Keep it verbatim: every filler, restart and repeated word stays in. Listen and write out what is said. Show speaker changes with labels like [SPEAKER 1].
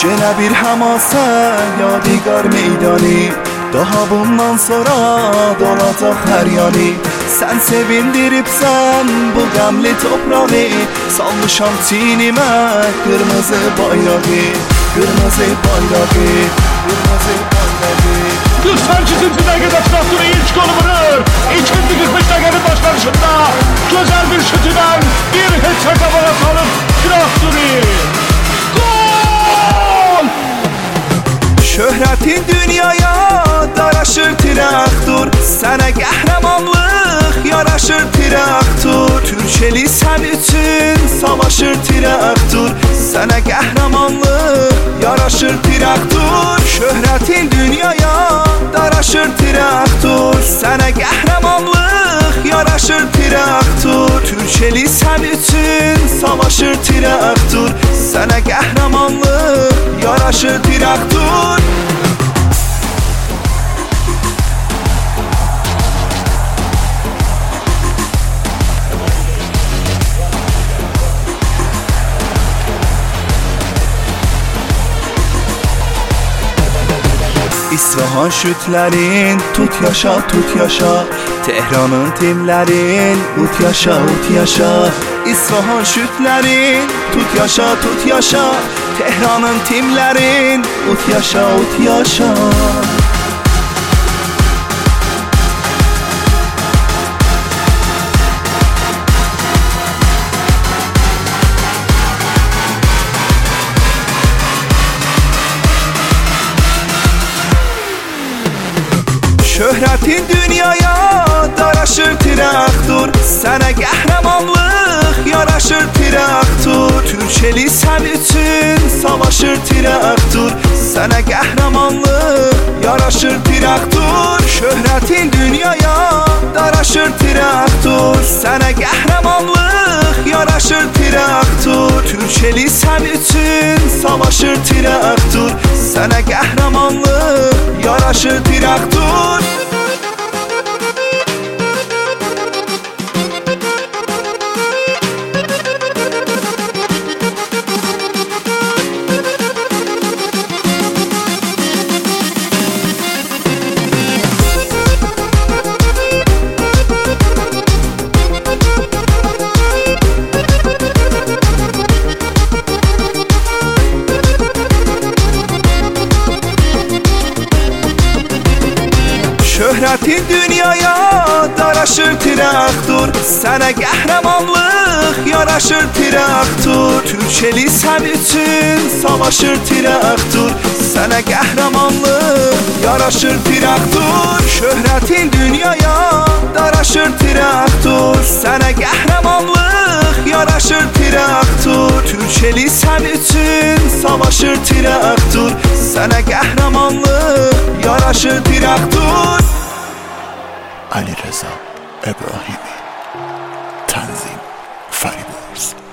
[SPEAKER 1] Gene bir hamasa yadigar meydani, daha bundan sonra dolacaq hər yanı. Sən sevindiribsən bu qəmli toprağı, salmışam çiynimə qırmızı bayrağı, qırmızı bayrağı, qırmızı bayrağı.
[SPEAKER 2] doksan ikinci dəqiqədə traktörü ilk golü vurur. İkinci qırx beş dəqiqənin başlanışında gözəl bir şütüdən bir heç hesabına salıb traktörü. Gol!
[SPEAKER 1] Şöhrətin dünyaya daraşır traktor, sənə qəhrəmanlıq yaraşır traktor. Türkeli sən üçün savaşır traktor, sənə qəhrəmanlıq yaraşır traktor. Şöhrətin dünyaya daraşır traktor, sənə qəhrəmanlıq yaraşır traktor. Türkeli sən üçün savaşır traktor, sənə qəhrəmanlıq yaraşır traktor. İsfahan şütlərin tut yaşa, tut yaşa. Tehranın timlərin ut yaşa, ut yaşa. İsfahan şütlərin tut yaşa, tut yaşa. Tehranın timlərin ut yaşa, ut yaşa. Şöhrətin dünyaya daraşır traktor, sənə qəhrəmanlıq yaraşır traktor. Türkeli sən üçün savaşır traktor, sənə qəhrəmanlıq yaraşır traktor. Şöhrətin dünyaya daraşır traktor, sənə qəhrəmanlıq yaraşır traktor. Türkeli sən üçün savaşır traktor, sənə qəhrəmanlıq yaraşır traktor. Şöhrətin dünyaya daraşır traktor, sənə qəhrəmanlıq yaraşır traktor. Türkeli sən üçün savaşır traktor, sənə qəhrəmanlıq yaraşır traktor. Şöhrətin dünyaya daraşır traktor, sənə qəhrəmanlıq yaraşır traktor. Türkeli sən üçün savaşır traktor, sənə qəhrəmanlıq yaraşır traktor.
[SPEAKER 3] علیرضا ابراهیمی، تنظیم فریبرز.